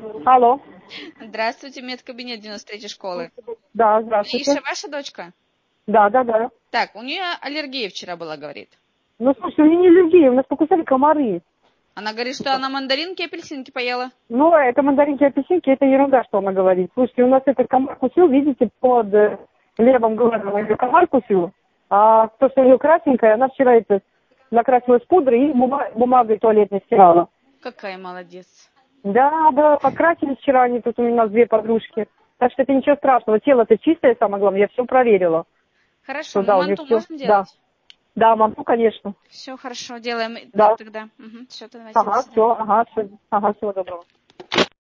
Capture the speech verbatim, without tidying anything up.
Алло. Здравствуйте, медкабинет девяносто третьей школы. Да, здравствуйте. Миша, ваша дочка? Да, да, да. Так, у нее аллергия вчера была, говорит. Ну, слушай, у нее не аллергия, у нас покусали комары. Она говорит, что она мандаринки и апельсинки поела. Ну, это мандаринки, апельсинки, это ерунда, что она говорит. Слушайте, у нас этот комар кусил, видите, под э, левым глазом ее комар кусил. А то, что у нее красненькая, она вчера это накрасилась пудрой и бума- бумагой туалетной стирала. Какая молодец. Да, да, покрасились вчера они тут у нас две подружки. Так что это ничего страшного. Тело-то чистое, самое главное, я все проверила. Хорошо, Что, мы да, у нее манту все. можем Да. делать? Да, могу, конечно. Все хорошо, делаем Да. тогда. Угу. Все, давайте, до Ага, свидания. все, ага, все, ага, всего доброго.